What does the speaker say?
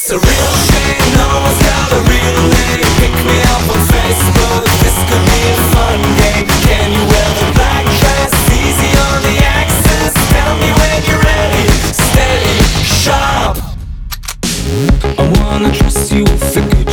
It's a real shame no one's got a real name. Pick me up on Facebook, this could be a fun game. Can you wear the black dress? Easy on the access. Tell me when you're ready. Steady, sharp. I wanna trust you with a good